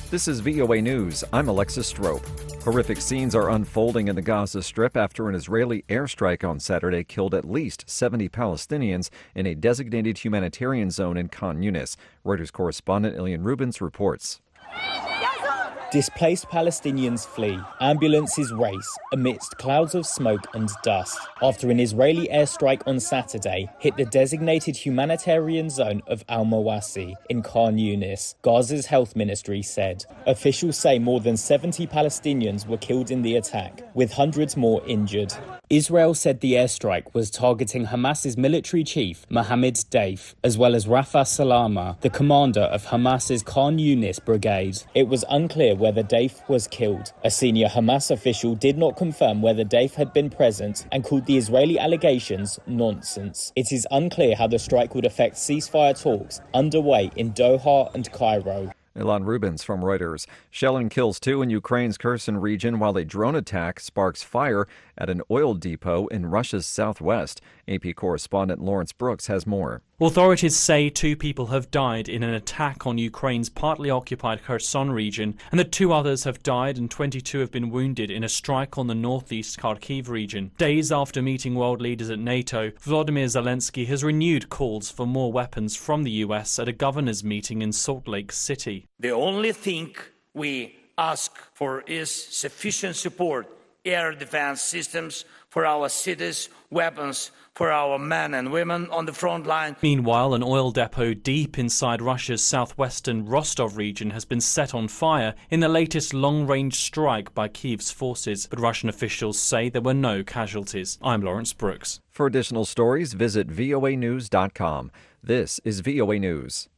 This is VOA News. I'm Alexis Strope. Horrific scenes are unfolding in the Gaza Strip after an Israeli airstrike on Saturday killed at least 70 Palestinians in a designated humanitarian zone in Khan Yunis. Reuters correspondent Ilian Rubens reports. Displaced Palestinians flee. Ambulances race amidst clouds of smoke and dust after an Israeli airstrike on Saturday hit the designated humanitarian zone of Al-Mawasi in Khan Yunis, Gaza's health ministry said. Officials say more than 70 Palestinians were killed in the attack, with hundreds more injured. Israel said the airstrike was targeting Hamas's military chief, Mohammed Deif, as well as Rafa Salama, the commander of Hamas's Khan Yunis brigade. It was unclear whether Deif was killed. A senior Hamas official did not confirm whether Deif had been present and called the Israeli allegations nonsense. It is unclear how the strike would affect ceasefire talks underway in Doha and Cairo. Ilian Rubens from Reuters. Shelling kills two in Ukraine's Kherson region while a drone attack sparks fire at an oil depot in Russia's southwest. AP correspondent Lawrence Brooks has more. Authorities say 2 people have died in an attack on Ukraine's partly occupied Kherson region, and that 2 others have died and 22 have been wounded in a strike on the northeast Kharkiv region. Days after meeting world leaders at NATO, Volodymyr Zelensky has renewed calls for more weapons from the US at a governors' meeting in Salt Lake City. The only thing we ask for is sufficient support, air defense systems for our cities, weapons for our men and women on the front line. Meanwhile, an oil depot deep inside Russia's southwestern Rostov region has been set on fire in the latest long-range strike by Kyiv's forces, but Russian officials say there were no casualties. I'm Lawrence Brooks. For additional stories, visit voanews.com. This is VOA News.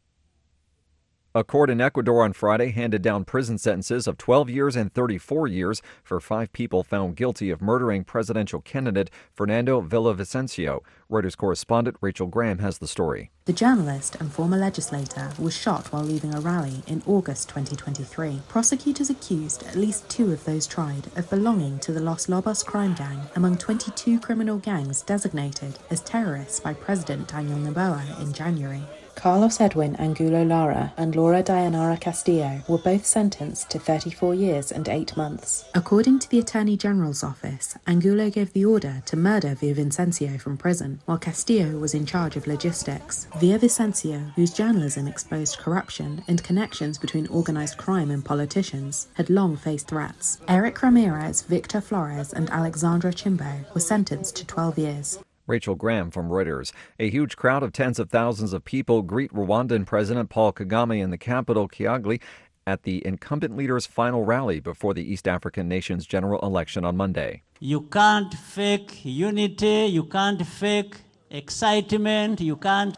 A court in Ecuador on Friday handed down prison sentences of 12 years and 34 years for 5 people found guilty of murdering presidential candidate Fernando Villavicencio. Reuters correspondent Rachel Graham has the story. The journalist and former legislator was shot while leaving a rally in August 2023. Prosecutors accused at least 2 of those tried of belonging to the Los Lobos crime gang, among 22 criminal gangs designated as terrorists by President Daniel Noboa in January. Carlos Edwin Angulo Lara and Laura Dayanara Castillo were both sentenced to 34 years and 8 months. According to the Attorney General's office, Angulo gave the order to murder Villavicencio from prison, while Castillo was in charge of logistics. Villavicencio, whose journalism exposed corruption and connections between organized crime and politicians, had long faced threats. Eric Ramirez, Victor Flores, and Alexandra Chimbo were sentenced to 12 years. Rachel Graham from Reuters. A huge crowd of tens of thousands of people greet Rwandan President Paul Kagame in the capital, Kigali, at the incumbent leader's final rally before the East African nation's general election on Monday. You can't fake unity, you can't fake excitement, you can't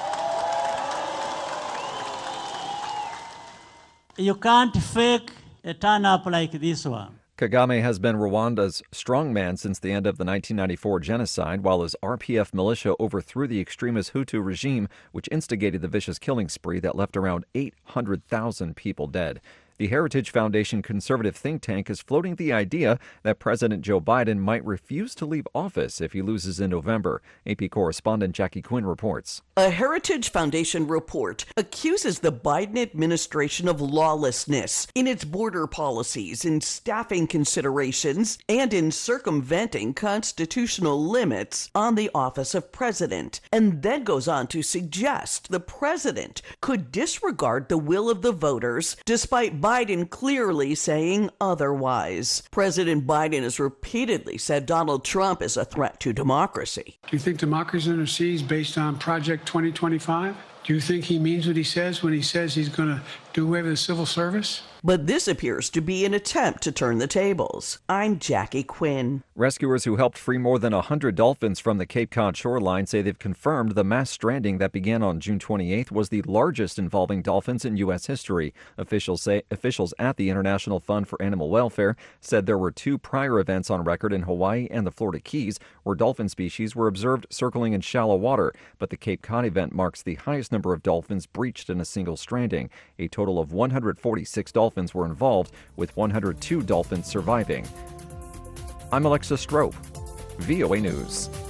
fake a turn-up like this one. Kagame has been Rwanda's strongman since the end of the 1994 genocide, while his RPF militia overthrew the extremist Hutu regime, which instigated the vicious killing spree that left around 800,000 people dead. The Heritage Foundation conservative think tank is floating the idea that President Joe Biden might refuse to leave office if he loses in November. AP correspondent Jackie Quinn reports. A Heritage Foundation report accuses the Biden administration of lawlessness in its border policies, in staffing considerations, and in circumventing constitutional limits on the office of president, and then goes on to suggest the president could disregard the will of the voters despite Biden clearly saying otherwise. President Biden has repeatedly said Donald Trump is a threat to democracy. Do you think democracy intercedes based on Project 2025? Do you think he means what he says when he says he's going to do away with the civil service? But this appears to be an attempt to turn the tables. I'm Jackie Quinn. Rescuers who helped free more than 100 dolphins from the Cape Cod shoreline say they've confirmed the mass stranding that began on June 28th was the largest involving dolphins in U.S. history. Officials at the International Fund for Animal Welfare said there were 2 prior events on record in Hawaii and the Florida Keys where dolphin species were observed circling in shallow water, but the Cape Cod event marks the highest number of dolphins breached in a single stranding. A total of 146 dolphins were involved, with 102 dolphins surviving. I'm Alexis Strope, VOA News.